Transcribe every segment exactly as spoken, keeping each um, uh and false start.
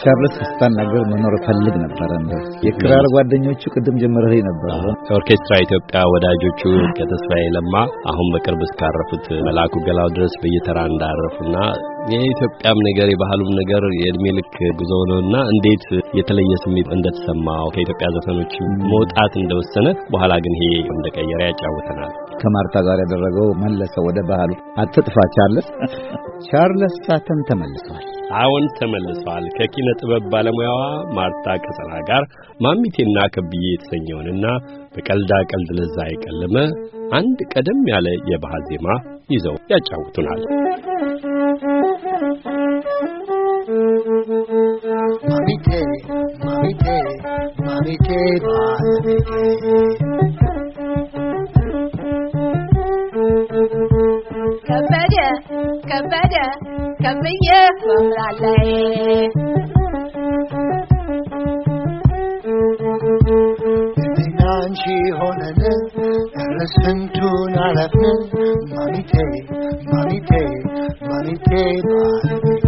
ቻርልስ ስታናገር መኖር ፈልግ ነበር እንደ የክራር ጓደኞቹ ቅድም ጀመረህ ነበር ኦርኬስትራ ኢትዮጵያ ወዳጆቹ ከተስፋዬ ለማ አሁን በቅርብ እስካረፉት መላኩ ገላው ድረስ በየተራ እንዳረፉና የኢትዮጵያም ነገር የባህሉም ነገር የእድሜ ልክ ጉዞ ነውና እንዴት የተለየ ስሜት እንደተሰማው ከኢትዮጵያ ዘፈኖች መውጣት እንደወሰነ በኋላ ግን ይሄ እንደቀየረ ያጫውተናል። ከማርታ ጋር ያደረገው መለሰ ወደ ባህሉ አትጥፋ ቻርልስ ቻርልስ ሳተን ተመልሷል። አሁን ተመልሷል። ከኪነ ጥበብ ባለሙያዋ ማርታ ቀጸላ ጋር ማሚቴና ከብዬ የተሰኘውንና በቀልዳ ቀልድ ለዛ የቀለመ አንድ ቀደም ያለ የባህል ዜማ ይዘው ያጫውቱናል። ማሚቴ ማሚቴ ማሚቴ ባለቤቴ ከበደ ከበደ ከብዬ ወምራለይ እናንቺ ሆነን ረስንቱን አለፍን ማሚቴ ማሚቴ ማሚቴ ባለቤቴ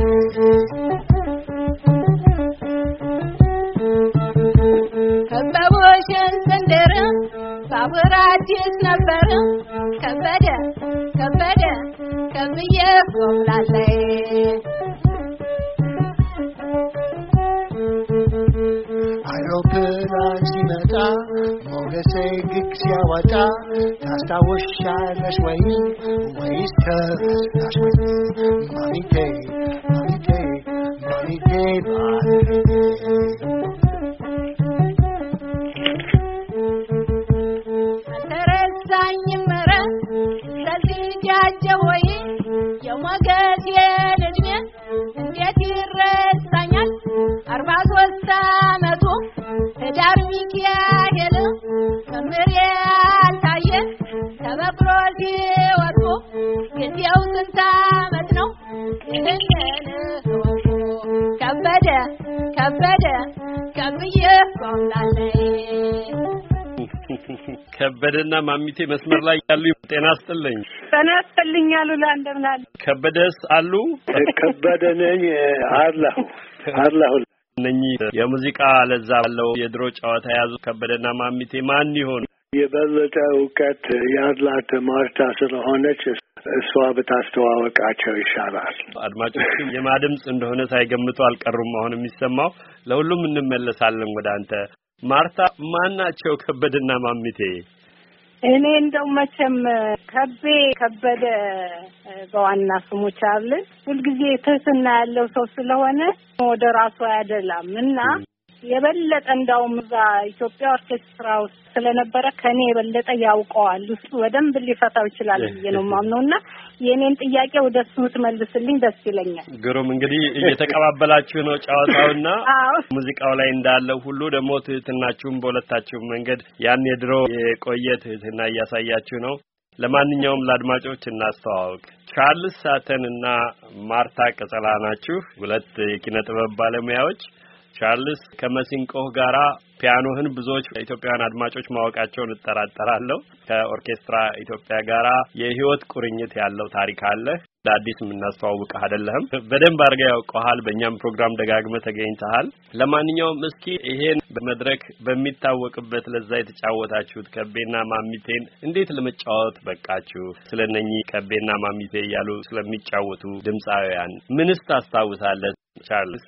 ከበቦሽን ሰንደር ባቡር አዲስ ነበር ከበደ ከበደ ከብዬ ወምራለይ አውሮፕላን ሲመጣ ሞገሴ ግግ ሲያወጣ ታስታውሻለሽ ወይ ወይስ ተረሳሽ ወይ ማሚቴ ማሚቴ ማሚቴ ባለቤቴ ወይ የሞገሴ ልጅ እንዴት ይረሳኛል አርባ ሶስት አመቱ ህዳር ሚካኤል ከምር ያልታየ ተበቅሎ ሲወጡ ጊዜው ስንት አመት ነው ይህንን ከበደ ከበደ ከብዬ ቆምላለይ ከበደና ማሚቴ መስመር ላይ ያሉ ጤና ይስጥልኝ። ጤና ይስጥልኝ አሉላ እንደምን አሉ? ከበደስ አሉ? ከበደ ነኝ አላሁ አላሁ ነኝ የሙዚቃ ለዛ ባለው የድሮ ጨዋታ ያዙ ከበደና ማሚቴ ማን ይሆን? የበለጠ እውቀት ያላት ማርታ ስለሆነች እሷ ብታስተዋወቃቸው ይሻላል። አድማጮች የማድምጽ እንደሆነ ሳይገምቱ አልቀሩም። አሁን የሚሰማው ለሁሉም እንመለሳለን ወደ አንተ ማርታ ማናቸው ከበደና ማሚቴ? እኔ እንደው መቼም ከቤ ከበደ በዋና ስሙ ቻርልስ ሁልጊዜ ትህትና ያለው ሰው ስለሆነ ወደ ራሱ አይደለም እና የበለጠ እንደውም እዛ ኢትዮጵያ ኦርኬስትራ ውስጥ ስለነበረ ከኔ የበለጠ ያውቀዋል እሱ በደንብ ሊፈታው ይችላል ብዬ ነው ማምነውና የኔን ጥያቄ ወደሱ ትመልስልኝ ደስ ይለኛል። ግሩም እንግዲህ እየተቀባበላችሁ ነው ጨዋታውና ሙዚቃው ላይ እንዳለው ሁሉ ደግሞ ትህትናችሁም በሁለታችሁ መንገድ ያን የድሮ የቆየ ትህትና እያሳያችሁ ነው። ለማንኛውም ለአድማጮች እናስተዋውቅ። ቻርልስ ሳተን እና ማርታ ቀጸላ ናችሁ ሁለት የኪነ ጥበብ ባለሙያዎች። ቻርልስ ከመሲንቆህ ጋራ ፒያኖህን ብዙዎች ኢትዮጵያውያን አድማጮች ማወቃቸውን እጠራጠራለሁ። ከኦርኬስትራ ኢትዮጵያ ጋራ የህይወት ቁርኝት ያለው ታሪክ አለ። ለአዲስ የምናስተዋውቅህ አይደለም። በደንብ አድርገህ ያውቀሃል። በእኛም ፕሮግራም ደጋግመህ ተገኝተሃል። ለማንኛውም እስኪ ይሄን በመድረክ በሚታወቅበት ለዛ የተጫወታችሁት ከቤና ማሚቴን እንዴት ለመጫወት በቃችሁ? ስለነኚህ ከቤና ማሚቴ እያሉ ስለሚጫወቱ ድምፃውያን ምንስ ታስታውሳለህ ቻርልስ?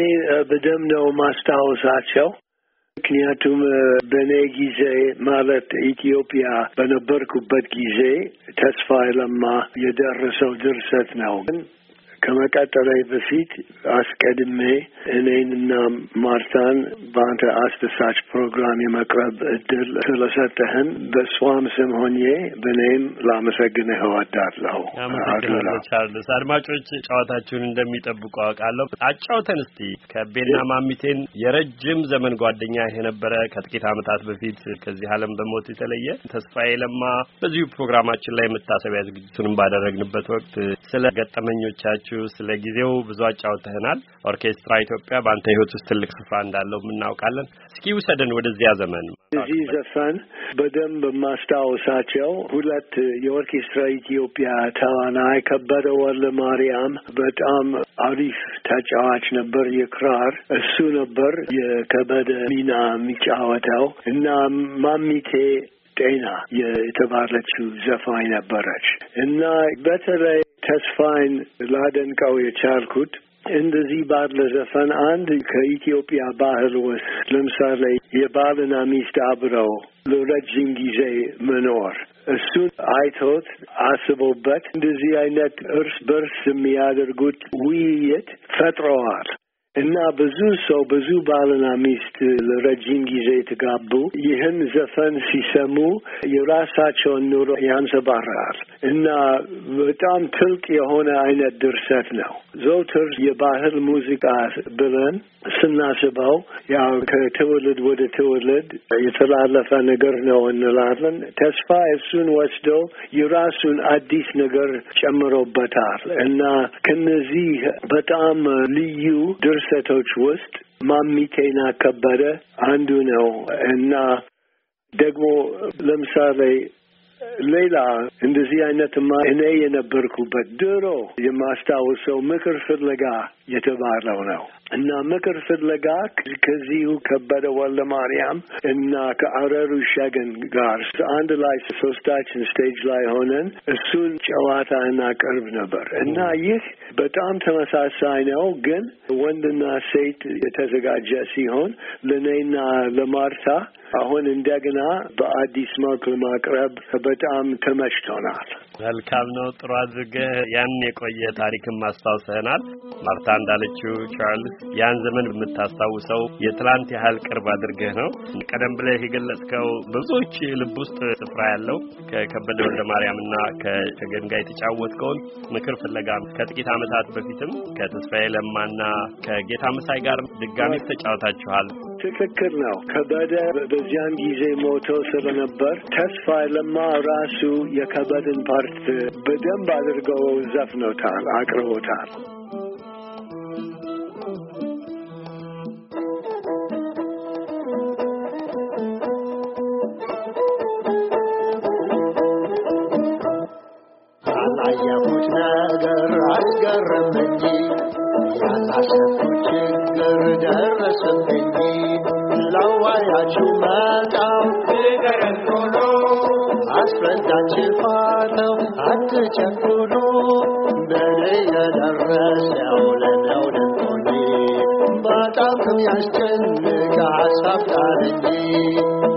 በደም ነው ማስታወሳቸው። ምክንያቱም በኔ ጊዜ ማለት ኢትዮጵያ በነበርኩበት ጊዜ ተስፋ ለማ የደረሰው ድርሰት ነው። ከመቀጠሌ በፊት አስቀድሜ እኔንና ማርታን በአንተ አስደሳች ፕሮግራም የመቅረብ እድል ስለሰጠህን በሷም ስም ሆኜ በኔም ላመሰግንህ እወዳለሁ። አመሰግናለሁ ቻርልስ። አድማጮች ጨዋታችሁን እንደሚጠብቁ አውቃለሁ። አጫውተን እስቲ ከቤና ማሚቴን የረጅም ዘመን ጓደኛ የነበረ ከጥቂት ዓመታት በፊት ከዚህ ዓለም በሞት የተለየ ተስፋዬ ለማ በዚሁ ፕሮግራማችን ላይ መታሰቢያ ዝግጅቱን ባደረግንበት ወቅት ስለ ገጠመኞቻችሁ ስለ ጊዜው ብዙ አጫውተናል። ኦርኬስትራ ኢትዮጵያ በአንተ ህይወት ውስጥ ትልቅ ስፍራ እንዳለው እናውቃለን። እስኪ ውሰደን ወደዚያ ዘመን። እዚህ ዘፈን በደንብ ማስታወሳቸው ሁለት የኦርኬስትራ ኢትዮጵያ ተዋናይ ከበደ ወልደ ማርያም በጣም አሪፍ ተጫዋች ነበር። የክራር እሱ ነበር የከበደ ሚና የሚጫወተው እና ማሚቴ ጤና የተባለችው ዘፋኝ ነበረች እና በተለይ ተስፋዬን ላደንቀው የቻልኩት እንደዚህ ባለ ዘፈን አንድ ከኢትዮጵያ ባህል ውስጥ ለምሳሌ የባልና ሚስት አብረው ለረጅም ጊዜ መኖር እሱን አይቶት አስቦበት እንደዚህ አይነት እርስ በርስ የሚያደርጉት ውይይት ፈጥረዋል እና ብዙ ሰው ብዙ ባልና ሚስት ለረጅም ጊዜ ተጋቡ ይህን ዘፈን ሲሰሙ የራሳቸውን ኑሮ ያንጸባርቃል እና በጣም ትልቅ የሆነ አይነት ድርሰት ነው። ዘውትር የባህል ሙዚቃ ብለን ስናስበው ያው ከትውልድ ወደ ትውልድ የተላለፈ ነገር ነው እንላለን። ተስፋ እሱን ወስደው የራሱን አዲስ ነገር ጨምሮበታል እና ከነዚህ በጣም ልዩ ድርሰቶች ውስጥ ማሚቴና ከበደ አንዱ ነው እና ደግሞ ለምሳሌ ሌላ እንደዚህ አይነትማ እኔ የነበርኩበት ድሮ የማስታወሰው ምክር ፍለጋ የተባለው ነው እና ምክር ፍለጋ ከዚሁ ከበደ ወልደ ማርያም እና ከአረሩ ሸገን ጋር አንድ ላይ ሶስታችን ስቴጅ ላይ ሆነን እሱን ጨዋታ እናቀርብ ነበር እና ይህ በጣም ተመሳሳይ ነው፣ ግን ወንድና ሴት የተዘጋጀ ሲሆን ለኔና ለማርታ አሁን እንደገና በአዲስ መልክ ማቅረብ በጣም ተመችቶናል። መልካም ነው። ጥሩ አድርገህ ያን የቆየ ታሪክን ማስታወሰናል። ማርታ እንዳለችው ቻርልስ ያን ዘመን የምታስታውሰው የትላንት ያህል ቅርብ አድርገህ ነው። ቀደም ብለህ የገለጽከው ብዙዎች ልብ ውስጥ ስፍራ ያለው ከከበደ ወልደ ማርያምና ከሸገን ጋር የተጫወትከውን ምክር ፍለጋ ከጥቂት ዓመታት በፊትም ከተስፋዬ ለማና ከጌታ መሳይ ጋር ድጋሚ ተጫውታችኋል። ትክክል ነው። ከበደ በዚያን ጊዜ ሞቶ ስለነበር ተስፋዬ ለማ ራሱ የከበደን ፓርት በደንብ አድርገው ዘፍኖታል፣ አቅርቦታል። ያላየሁት ነገር አስገረመኝ፣ ያላሰብኩት ችግር ደረሰብኝ። ላዋያችሁ መጣሁ ንገረኝ አስረዳችኋለሁ አትቸኩሉ። በኔ የደረሰው ለነው ደንቆኝ በጣም የሚያስጨንቅ ሀሳብ ጣለኝ።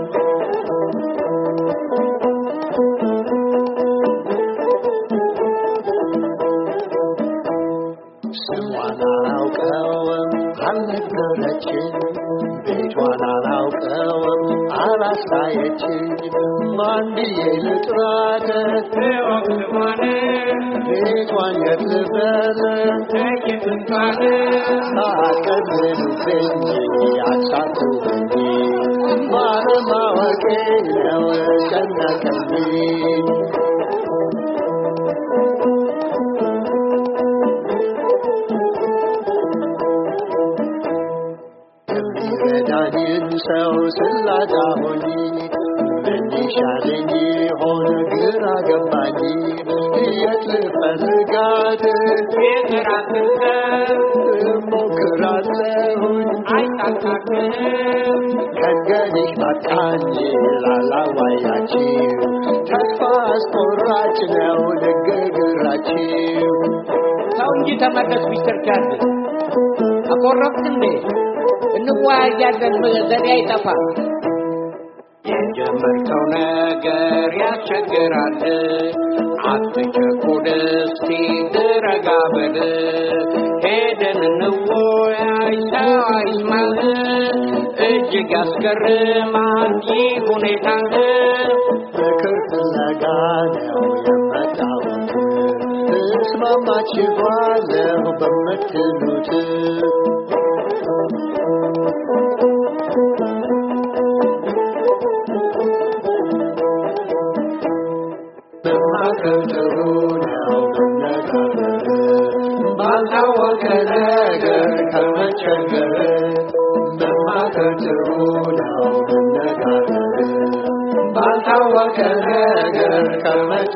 ስሟን አላውቀውም አልነገረችኝ፣ ቤቷን አላውቀውም አላሳየችኝ። ማን ብዬ ልጥራት ስሟን ቤቷን የት ልበል ትንታን ሳቀብሉብኝ አሳቱብኝ ባለማወቄ ነው ጨነቀብኝ። ሰው ስላጣሁኝ ምን ይሻለኝ ሆነ ግራ ገባኝ። የት ልፈልጋት ሞክራለሁኝ አይሳካልም። ከእንግዲህ በቃኝ ላላዋያችሁ ተስፋ አስቆራጭ ነው ንግግራችሁ። ሰው እንጂ ተመለስ ሚስተር ቻርልስ አቆረብት እንዴ? እንዋያለን ዘዴ አይጠፋ። የጀመርከው ነገር ያስቸግራል፣ አትቸኩል እስቲ ድረጋ በል። ሄደን እንወያይ ሰው አይስማል፣ እጅግ ያስገርማል ይህ ሁኔታ። ምክር ፍለጋ ነው የመጣሁት፣ እስማማችኋለሁ በምትሉት። መማከር ጥሩ ነው መነጋገር፣ ባልታወቀ ነገር ከመቸገር። መማከር ጥሩ ነው መነጋገር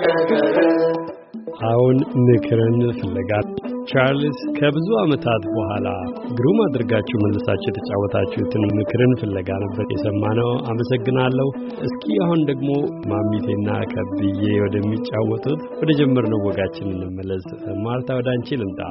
ነገር አሁን ምክርን ፍለጋ ቻርልስ ከብዙ ዓመታት በኋላ ግሩም አድርጋችሁ መልሳችሁ የተጫወታችሁትን ምክርን ፍለጋ ነበር የሰማነው። አመሰግናለሁ። እስኪ አሁን ደግሞ ማሚቴና ከብዬ ወደሚጫወቱት ወደ ጀመርነው ወጋችን እንመለስ። ማርታ ወደ አንቺ ልምጣ።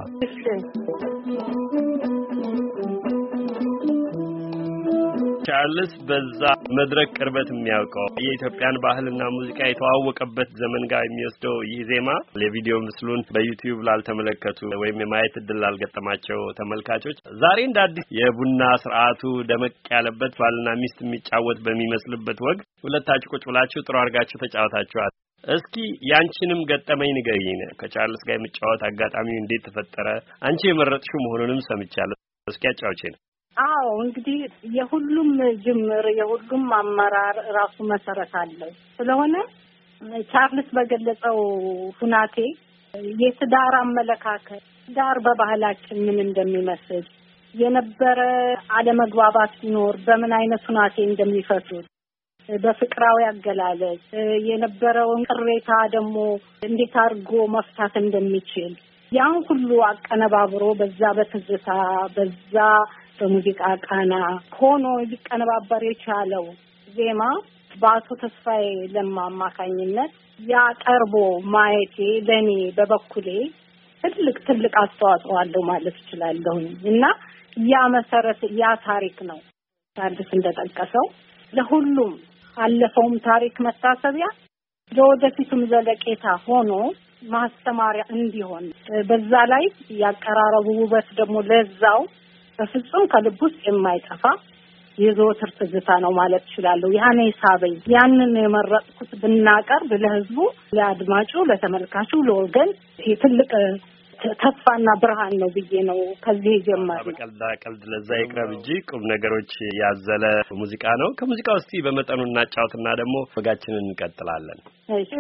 ቻርልስ በዛ መድረክ ቅርበት የሚያውቀው የኢትዮጵያን ባህልና ሙዚቃ የተዋወቀበት ዘመን ጋር የሚወስደው ይህ ዜማ ለቪዲዮ ምስሉን በዩቲዩብ ላልተመለከቱ ወይም የማየት እድል ላልገጠማቸው ተመልካቾች ዛሬ እንደ አዲስ የቡና ስርዓቱ ደመቅ ያለበት ባልና ሚስት የሚጫወት በሚመስልበት ወግ ሁለታችሁ ቁጭ ብላችሁ ጥሩ አድርጋችሁ ተጫወታችኋል። እስኪ ያንቺንም ገጠመኝ ንገሪኝ። ከቻርልስ ጋር የሚጫወት አጋጣሚው እንዴት ተፈጠረ? አንቺ የመረጥሽው መሆኑንም ሰምቻለሁ። እስኪ አጫውቼን። አዎ እንግዲህ የሁሉም ጅምር የሁሉም አመራር ራሱ መሰረት አለው። ስለሆነ ቻርልስ በገለጸው ሁናቴ የትዳር አመለካከት ትዳር በባህላችን ምን እንደሚመስል የነበረ አለመግባባት ሲኖር በምን አይነት ሁናቴ እንደሚፈቱት በፍቅራዊ አገላለጽ የነበረውን ቅሬታ ደግሞ እንዴት አድርጎ መፍታት እንደሚችል ያን ሁሉ አቀነባብሮ በዛ በትዝታ በዛ በሙዚቃ ቃና ሆኖ ሊቀነባበር የቻለው ዜማ በአቶ ተስፋዬ ለማ አማካኝነት ያቀርቦ ማየቴ ለኔ በበኩሌ ትልቅ ትልቅ አስተዋጽኦ አለው ማለት እችላለሁ። እና ያ መሰረት ያ ታሪክ ነው ቻርልስ እንደጠቀሰው ለሁሉም አለፈውም ታሪክ መታሰቢያ ለወደፊቱም ዘለቄታ ሆኖ ማስተማሪያ እንዲሆን በዛ ላይ ያቀራረቡ ውበት ደግሞ ለዛው በፍጹም ከልብ ውስጥ የማይጠፋ የዘወትር ትዝታ ነው ማለት እችላለሁ። ያኔ ሳበኝ ያንን የመረጥኩት ብናቀርብ ለህዝቡ፣ ለአድማጩ፣ ለተመልካቹ፣ ለወገን ትልቅ ተስፋና ብርሃን ነው ብዬ ነው ከዚህ ጀምሮ በቀልዳ ቀልድ ለዛ ይቅረብ እንጂ ቁም ነገሮች ያዘለ ሙዚቃ ነው። ከሙዚቃው እስቲ በመጠኑ እናጫውትና ደግሞ ወጋችንን እንቀጥላለን። እሺ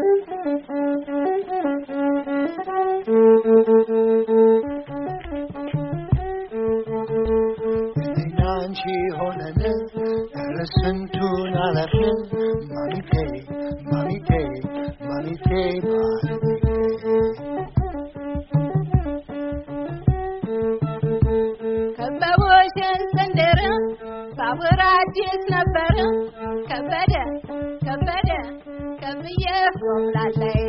አንቺ ሆነን ረስንቱን አለፍን ማሚቴ ማሚቴ ማሚቴ ከበቦሽን ሰንደር ባቡር አዲስ ነበር ከበደ ከበደ ከብዬ ፎላላይ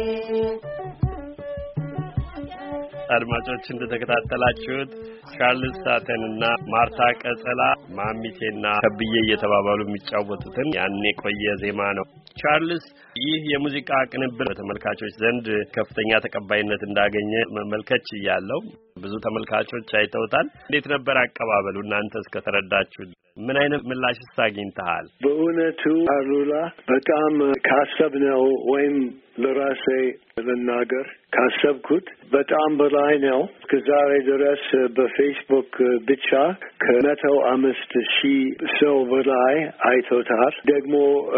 አድማጮች እንደተከታተላችሁት ቻርልስ ሳተን እና ማርታ ቀጸላ ማሚቴና ከብዬ እየተባባሉ የሚጫወቱትን ያኔ ቆየ ዜማ ነው። ቻርልስ ይህ የሙዚቃ ቅንብር በተመልካቾች ዘንድ ከፍተኛ ተቀባይነት እንዳገኘ መመልከት ይያለው። ብዙ ተመልካቾች አይተውታል። እንዴት ነበር አቀባበሉ? እናንተ እስከተረዳችሁ ምን አይነት ምላሽስ አግኝተሃል? በእውነቱ አሉላ በጣም ካሰብነው ወይም ለራሴ ልናገር ካሰብኩት በጣም በላይ ነው። ከዛሬ ድረስ በፌስቡክ ብቻ ከመቶ አምስት ሺህ ሰው በላይ አይቶታል። ደግሞ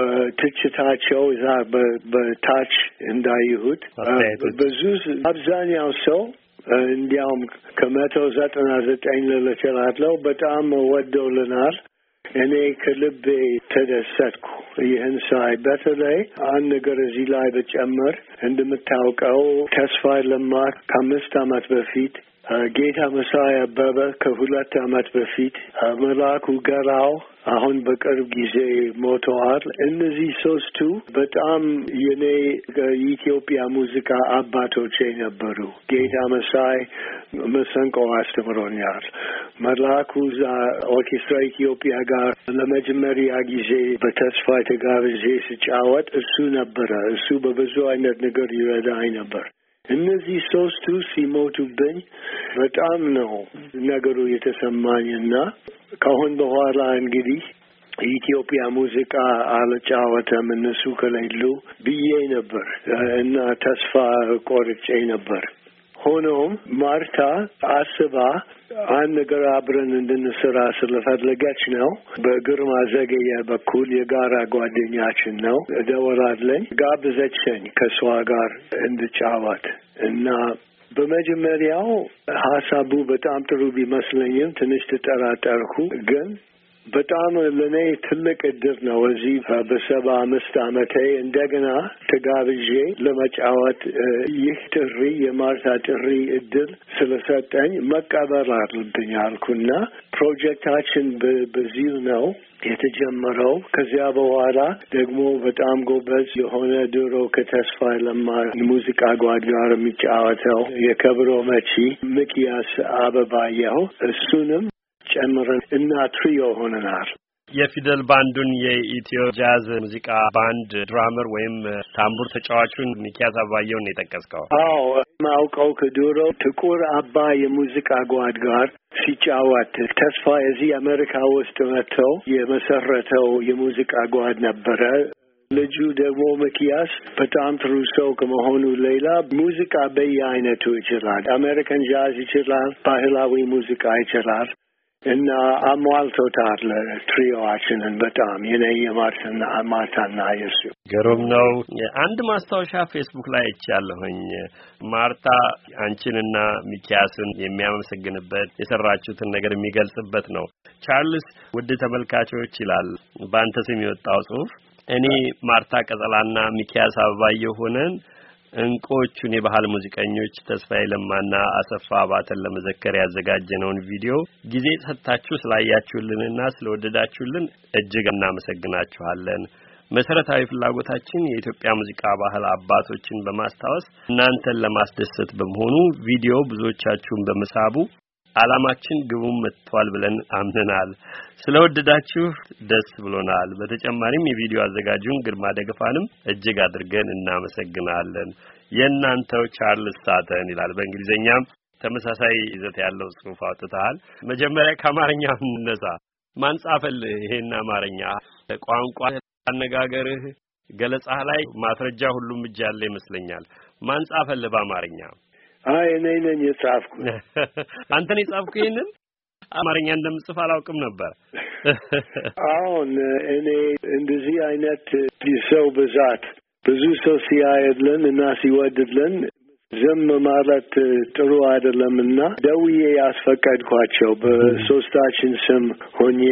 ትችታቸው እዛ በታች እንዳይሁት ብዙ አብዛኛው ሰው እንዲያውም ከመቶ ዘጠና ዘጠኝ ልልችላለው በጣም ወደውልናል። እኔ ከልቤ ተደሰትኩ ይህን ሳይ። በተለይ አንድ ነገር እዚህ ላይ በጨመር እንደምታውቀው ተስፋዬ ለማ ከአምስት ዓመት በፊት ጌታ መሳይ አበበ ከሁለት ዓመት በፊት መላኩ ገራው አሁን በቅርብ ጊዜ ሞተዋል። እነዚህ ሶስቱ በጣም የኔ የኢትዮጵያ ሙዚቃ አባቶቼ ነበሩ። ጌታ መሳይ መሰንቆ አስተምሮኛል። መላኩ ኦርኬስትራ ኢትዮጵያ ጋር ለመጀመሪያ ጊዜ በተስፋ ተጋብዤ ስጫወት እሱ ነበረ። እሱ በብዙ አይነት ነገር ይረዳኝ ነበር። እነዚህ ሶስቱ ሲሞቱብኝ በጣም ነው ነገሩ የተሰማኝና ከአሁን በኋላ እንግዲህ የኢትዮጵያ ሙዚቃ አልጫወተም እነሱ ከሌሉ ብዬ ነበር እና ተስፋ ቆርጬ ነበር። ሆኖም ማርታ አስባ አንድ ነገር አብረን እንድንሰራ ስለፈለገች ነው። በግርማ ዘገየ በኩል የጋራ ጓደኛችን ነው። ደወላለኝ፣ ጋብዘችኝ ከሷ ጋር እንድጫወት እና በመጀመሪያው ሀሳቡ በጣም ጥሩ ቢመስለኝም ትንሽ ተጠራጠርኩ። ግን በጣም ለኔ ትልቅ እድል ነው። እዚህ በሰባ አምስት ዓመቴ እንደገና ተጋብዤ ለመጫወት ይህ ጥሪ የማርታ ጥሪ እድል ስለሰጠኝ መቀበል አለብኝ አልኩና ፕሮጀክታችን በዚሁ ነው የተጀመረው። ከዚያ በኋላ ደግሞ በጣም ጎበዝ የሆነ ድሮ ከተስፋዬ ለማ ሙዚቃ ጓድ ጋር የሚጫወተው የከበሮ መቺ ሚኪያስ አበባየሁ እሱንም ጨምረን እና ትሪዮ ሆነናል። የፊደል ባንዱን የኢትዮ ጃዝ ሙዚቃ ባንድ ድራመር ወይም ታምቡር ተጫዋቹን ሚኪያስ አበባየሁን የጠቀስከው? አዎ ማውቀው ከድሮ ጥቁር አባ የሙዚቃ ጓድ ጋር ሲጫወት ተስፋ እዚህ አሜሪካ ውስጥ መጥተው የመሰረተው የሙዚቃ ጓድ ነበረ። ልጁ ደግሞ ሚኪያስ በጣም ጥሩ ሰው ከመሆኑ ሌላ ሙዚቃ በየአይነቱ ይችላል። አሜሪካን ጃዝ ይችላል፣ ባህላዊ ሙዚቃ ይችላል እና አሟልቶታል ትሪዮአችንን በጣም የኔ የማርታና ማርታና የሱ ገሮም ነው። አንድ ማስታወሻ ፌስቡክ ላይ አይቻለሁኝ። ማርታ አንቺንና ሚኪያስን የሚያመሰግንበት የሰራችሁትን ነገር የሚገልጽበት ነው። ቻርልስ ውድ ተመልካቾች ይላል በአንተ ስም የወጣው ጽሑፍ፣ እኔ ማርታ ቀጠላና ሚኪያስ አበባየሁ ሆነን እንቆቹን የባህል ሙዚቀኞች ተስፋዬ ለማና አሰፋ አባተን ለመዘከር ያዘጋጀነውን ቪዲዮ ጊዜ ሰጥታችሁ ስላያችሁልንና ስለወደዳችሁልን እጅግ እናመሰግናችኋለን። መሰረታዊ ፍላጎታችን የኢትዮጵያ ሙዚቃ ባህል አባቶችን በማስታወስ እናንተን ለማስደሰት በመሆኑ ቪዲዮ ብዙዎቻችሁን በመሳቡ ዓላማችን ግቡን መጥቷል ብለን አምነናል። ስለወደዳችሁ ደስ ብሎናል። በተጨማሪም የቪዲዮ አዘጋጁን ግርማ ደገፋንም እጅግ አድርገን እናመሰግናለን። የእናንተው ቻርልስ ሳተን ይላል። በእንግሊዘኛም ተመሳሳይ ይዘት ያለው ጽሑፍ አውጥተሃል። መጀመሪያ ከአማርኛ እንነሳ። ማን ጻፈልህ ይሄን አማርኛ? ቋንቋ አነጋገርህ ገለጻህ ላይ ማስረጃ ሁሉም እጅ ያለ ይመስለኛል። ማን ጻፈልህ በአማርኛ? አይ እኔ ነኝ የጻፍኩት። አንተ ነህ የጻፍኩት? ይሄንን አማርኛ እንደምጽፍ አላውቅም ነበር። አሁን እኔ እንደዚህ አይነት ሰው ብዛት ብዙ ሰው ሲያየልን እና ሲወድልን ዝም ማለት ጥሩ አይደለምና ደውዬ ያስፈቀድኳቸው በሶስታችን ስም ሆኜ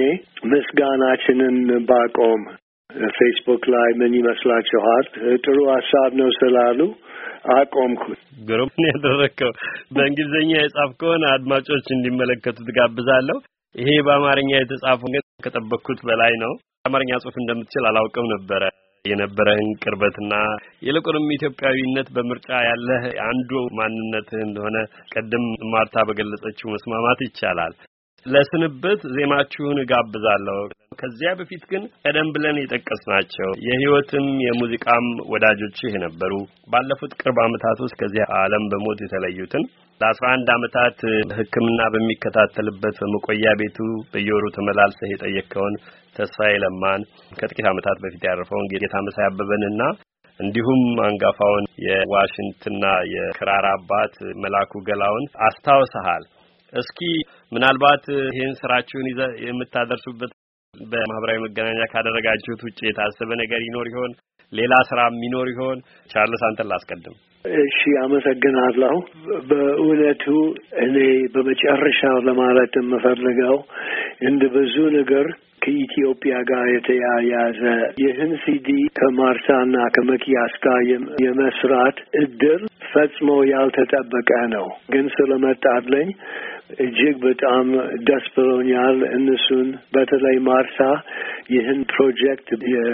ምስጋናችንን ባቆም ፌስቡክ ላይ ምን ይመስላችኋል? ጥሩ ሀሳብ ነው ስላሉ አቆምኩት። ግሩም ነው ያደረከው። በእንግሊዘኛ የጻፍከውን አድማጮች እንዲመለከቱት ጋብዛለሁ። ይሄ በአማርኛ የተጻፈው ግን ከጠበቅኩት በላይ ነው። አማርኛ ጽሑፍ እንደምትችል አላውቅም ነበረ። የነበረህን ቅርበትና ይልቁንም ኢትዮጵያዊነት በምርጫ ያለህ አንዱ ማንነትህ እንደሆነ ቀደም ማርታ በገለጸችው መስማማት ይቻላል። ለስንብት ዜማችሁን ጋብዛለሁ። ከዚያ በፊት ግን ቀደም ብለን የጠቀስናቸው የህይወትም የሙዚቃም ወዳጆችህ የነበሩ ባለፉት ቅርብ ዓመታት ውስጥ ከዚህ ዓለም በሞት የተለዩትን ለአስራ አንድ ዓመታት ሕክምና በሚከታተልበት በመቆያ ቤቱ በየወሩ ተመላልሰህ የጠየቀውን ተስፋዬ ለማን፣ ከጥቂት ዓመታት በፊት ያረፈውን ጌታ መሳይ አበበንና እንዲሁም አንጋፋውን የዋሽንግተንና የክራር አባት መላኩ ገላውን አስታውሰሃል። እስኪ ምናልባት ይህን ስራችሁን ይዘ የምታደርሱበት በማህበራዊ መገናኛ ካደረጋችሁት ውጪ የታሰበ ነገር ይኖር ይሆን? ሌላ ስራ የሚኖር ይሆን? ቻርልስ አንተን ላስቀድም። እሺ አመሰግናለሁ። በእውነቱ እኔ በመጨረሻው ለማለት የምፈልገው እንደ ብዙ ነገር ከኢትዮጵያ ጋር የተያያዘ ይህን ሲዲ ከማርታና ከሚኪያስ ጋር የመስራት እድል ፈጽሞ ያልተጠበቀ ነው። ግን ስለመጣልኝ እጅግ በጣም ደስ ብሎኛል። እነሱን በተለይ ማርታ ይህን ፕሮጀክት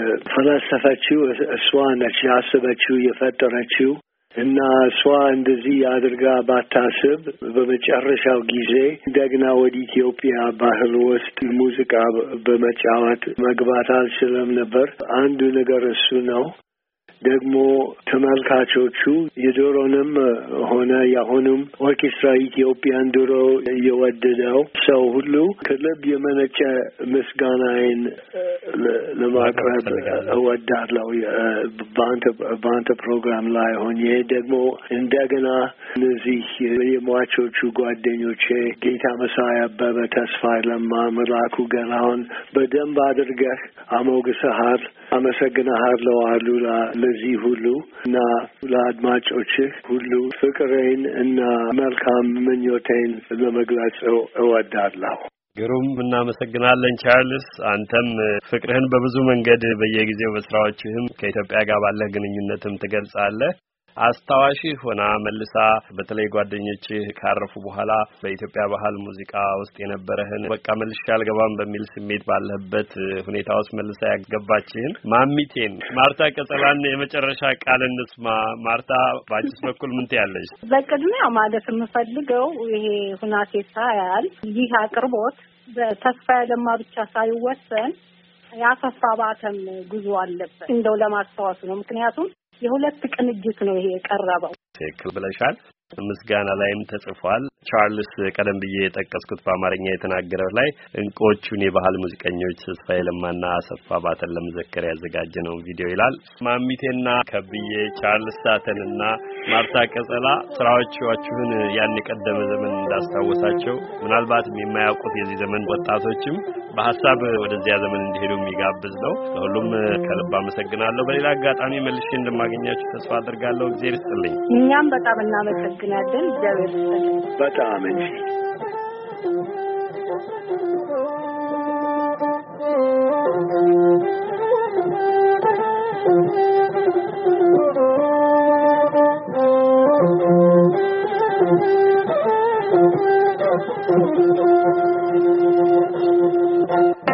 የፈለሰፈችው እሷ ነች፣ ያሰበችው የፈጠረችው እና እሷ እንደዚህ አድርጋ ባታስብ በመጨረሻው ጊዜ እንደገና ወደ ኢትዮጵያ ባህል ውስጥ ሙዚቃ በመጫወት መግባት አልችልም ነበር። አንዱ ነገር እሱ ነው። ደግሞ ተመልካቾቹ የድሮንም ሆነ የአሁኑም ኦርኬስትራ ኢትዮጵያን ድሮ የወደደው ሰው ሁሉ ከልብ የመነጨ ምስጋናዬን ለማቅረብ እወዳለሁ። በአንተ ፕሮግራም ላይ ሆኜ ደግሞ እንደገና እነዚህ የሟቾቹ ጓደኞቼ ጌታ መሳይ አበበ፣ ተስፋዬ ለማ፣ መላኩ ገላውን በደንብ አድርገህ አሞግሰሃል። አመሰግናለሁ አሉላ ለዚህ ሁሉ እና ለአድማጮችህ ሁሉ ፍቅሬን እና መልካም ምኞቴን ለመግለጽ እወዳለሁ። ግሩም እናመሰግናለን ቻርልስ። አንተም ፍቅርህን በብዙ መንገድ በየጊዜው በስራዎችህም ከኢትዮጵያ ጋር ባለህ ግንኙነትም ትገልጻለህ። አስታዋሽህ ሆና መልሳ በተለይ ጓደኞችህ ካረፉ በኋላ በኢትዮጵያ ባህል ሙዚቃ ውስጥ የነበረህን በቃ መልሼ አልገባም በሚል ስሜት ባለህበት ሁኔታ ውስጥ መልሳ ያገባችህን ማሚቴን ማርታ ቀጸላን የመጨረሻ ቃል እንስማ። ማርታ ባጭስ በኩል ምን ትያለሽ? በቅድሚያ ማለት የምፈልገው ይሄ ሁናቴ ሳያል ይህ አቅርቦት በተስፋ ያለማ ብቻ ሳይወሰን ያሰፋ ባተም ጉዞ አለበት እንደው ለማስተዋወስ ነው። ምክንያቱም የሁለት ቅንጅት ነው ይሄ የቀረበው። ትክክል ብለሻል። ምስጋና ላይም ተጽፏል። ቻርልስ ቀደም ብዬ የጠቀስኩት በአማርኛ የተናገረው ላይ እንቆቹን የባህል ሙዚቀኞች ተስፋዬ ለማና አሰፋ ባተን ለመዘከር ያዘጋጀ ነው ቪዲዮ ይላል። ማሚቴና ከብዬ ቻርልስ ሳተንና ማርታ ቀጸላ ስራዎቻችሁን ያን የቀደመ ዘመን እንዳስታወሳቸው ምናልባት የማያውቁት የዚህ ዘመን ወጣቶችም በሐሳብ ወደዚያ ዘመን እንዲሄዱ የሚጋብዝ ነው። ሁሉም ከልብ አመሰግናለሁ። በሌላ አጋጣሚ መልሼ እንደማገኛችሁ ተስፋ አድርጋለሁ። እግዚአብሔር ይስጥልኝ። እኛም በጣም እናመሰግናለን። እግዚአብሔር ይስጥልኝ። በጣም እንጂ Thank you.